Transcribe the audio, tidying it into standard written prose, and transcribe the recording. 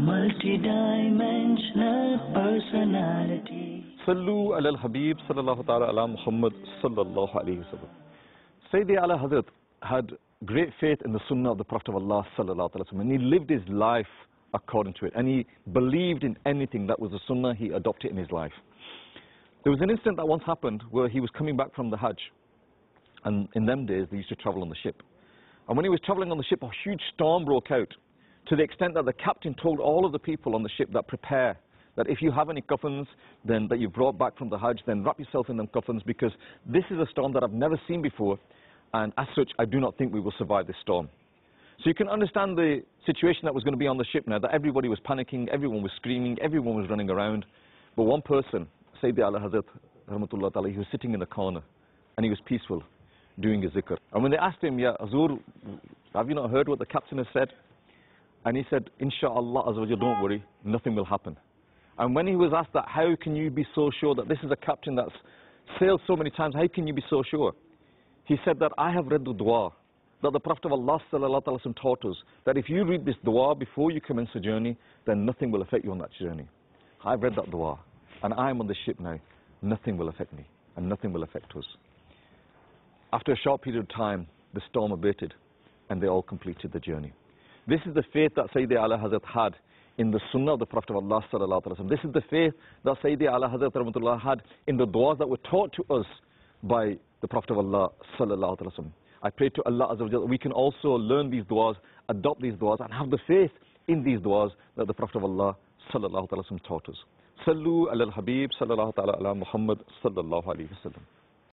multi-dimensional personality. Sallu ala al-Habib sallallahu ta'ala ala Muhammad sallallahu alayhi wa sallam. Sayyidi Ala Hazrat had great faith in the sunnah of the Prophet of Allah sallallahu alayhi wa sallam, and he lived his life according to it, and he believed in anything that was the sunnah, he adopted in his life. There was an incident that once happened where he was coming back from the Hajj, and in them days they used to travel on the ship. And when he was traveling on the ship, a huge storm broke out, to the extent that the captain told all of the people on the ship that prepare, that if you have any coffins then that you brought back from the Hajj, then wrap yourself in them coffins, because this is a storm that I've never seen before, and as such I do not think we will survive this storm. So you can understand the situation that was going to be on the ship now, that everybody was panicking, everyone was screaming, everyone was running around. But one person, Sayyidi Ala Hazrat Rahmatullah Ta'ala, he was sitting in the corner and he was peaceful, doing his zikr. And when they asked him, Ya Hazur, have you not heard what the captain has said? And he said, Insha'Allah Azza wa Jal, don't worry, nothing will happen. And when he was asked that, how can you be so sure that this is a captain that's sailed so many times, how can you be so sure? He said that I have read the dua that the Prophet of Allah sallallahu alaihi wasallam taught us, that if you read this dua before you commence a journey, then nothing will affect you on that journey. I've read that dua, and I'm on the ship now. Nothing will affect me, and nothing will affect us. After a short period of time, the storm abated, and they all completed the journey. This is the faith that Sayyidi Ala Hazrat had in the sunnah of the Prophet of Allah sallallahu alaihi wasallam. This is the faith that Sayyidi Ala Hazrat Rahmatullah had in the duas that were taught to us by the Prophet of Allah sallallahu alaihi wasallam. I pray to Allah Azza wa Jalla, we can also learn these duas, adopt these duas, and have the faith in these duas that the Prophet of Allah sallallahu alaihi wasallam taught us. Sallu ala al-Habib sallallahu ta'ala ala Muhammad sallallahu alayhi wa sallam.